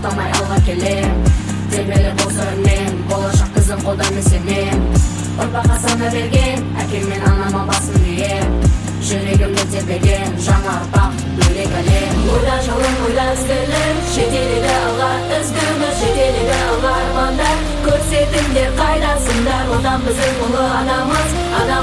токтомай алга келем. Тербелер болсо мен болашак кызым колдон сенем. Урпакка сана берген акем мен анама басым ийем. Жүрөгүмдө тербеген жаңа урпак бөлөк әлем. Ойда жолун ойда ізделер, жетелеге алар ызгымыз, жетелеге алар армандар. Көрсетіңдер қайдасыңдар, отан біздің ұлы анамыз.